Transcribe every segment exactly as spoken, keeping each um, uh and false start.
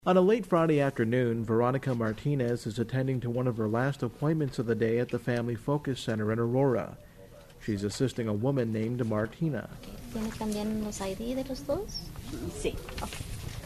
On a late Friday afternoon, Veronica Martinez is attending to one of her last appointments of the day at the Family Focus Center in Aurora. She's assisting a woman named Martina. ¿Tienes también los I D de los dos? Sí. Okay.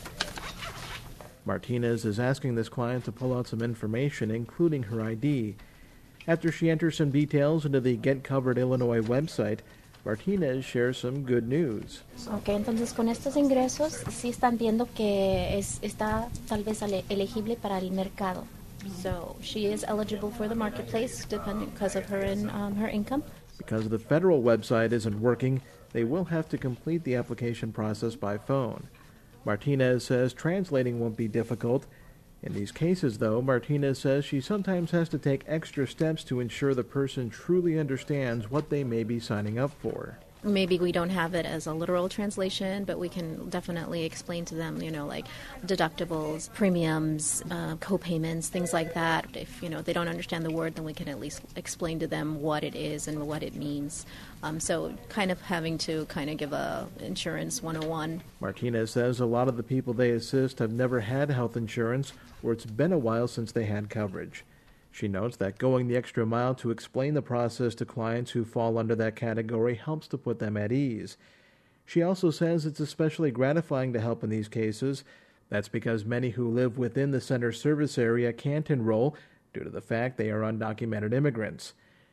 Martinez is asking this client to pull out some information, including her I D. After she enters some details into the Get Covered Illinois website, Martinez shares some good news. Ok, entonces con estos ingresos sí están viendo que es, está tal vez ele- elegible para el mercado. So she is eligible for the marketplace depending because of her in, um, her income. Because the federal website isn't working, they will have to complete the application process by phone. Martinez says translating won't be difficult. In these cases, though, Martinez says she sometimes has to take extra steps to ensure the person truly understands what they may be signing up for. Maybe we don't have it as a literal translation, but we can definitely explain to them, you know, like deductibles, premiums, uh, co-payments, things like that. If, you know, they don't understand the word, then we can at least explain to them what it is and what it means. Um, so kind of having to kind of give a insurance one oh one. Martinez says a lot of the people they assist have never had health insurance, or it's been a while since they had coverage. She notes that going the extra mile to explain the process to clients who fall under that category helps to put them at ease. She also says it's especially gratifying to help in these cases. That's because many who live within the center service area can't enroll due to the fact they are undocumented immigrants.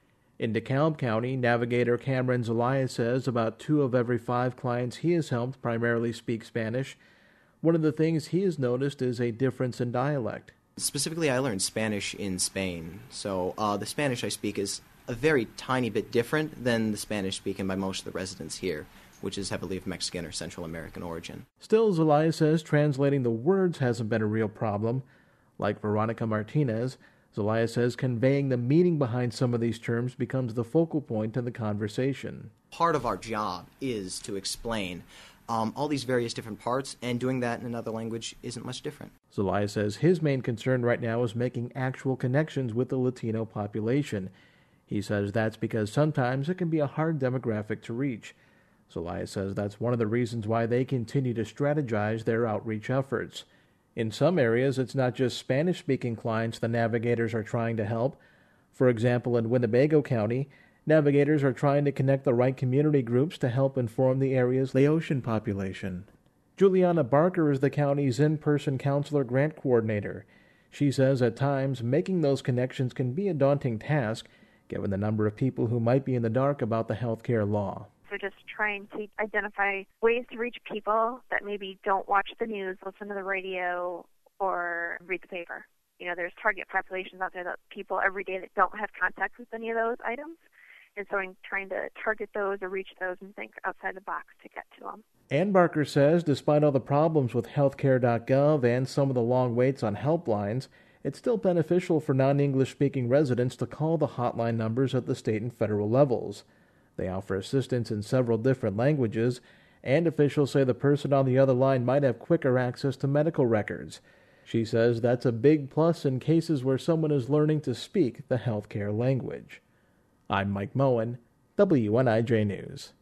In DeKalb County, Navigator Cameron Zelaya says about two of every five clients he has helped primarily speak Spanish. One of the things he has noticed is a difference in dialect. Specifically, I learned Spanish in Spain, so uh, the Spanish I speak is a very tiny bit different than the Spanish spoken by most of the residents here, which is heavily of Mexican or Central American origin. Still, Zelaya says translating the words hasn't been a real problem. Like Veronica Martinez, Zelaya says conveying the meaning behind some of these terms becomes the focal point in the conversation. Part of our job is to explain Um, all these various different parts, and doing that in another language isn't much different. Zelaya says his main concern right now is making actual connections with the Latino population. He says that's because sometimes it can be a hard demographic to reach. Zelaya says that's one of the reasons why they continue to strategize their outreach efforts. In some areas, it's not just Spanish-speaking clients the Navigators are trying to help. For example, in Winnebago County, Navigators are trying to connect the right community groups to help inform the area's Laotian population. Juliana Barker is the county's in-person counselor grant coordinator. She says at times making those connections can be a daunting task, given the number of people who might be in the dark about the health care law. So just trying to identify ways to reach people that maybe don't watch the news, listen to the radio, or read the paper. You know, there's target populations out there that people every day that don't have contact with any of those items. And so I'm trying to target those or reach those and think outside the box to get to them. Ann Barker says despite all the problems with healthcare dot gov and some of the long waits on helplines, it's still beneficial for non-English speaking residents to call the hotline numbers at the state and federal levels. They offer assistance in several different languages, and officials say the person on the other line might have quicker access to medical records. She says that's a big plus in cases where someone is learning to speak the healthcare language. I'm Mike Moen, W N I J News.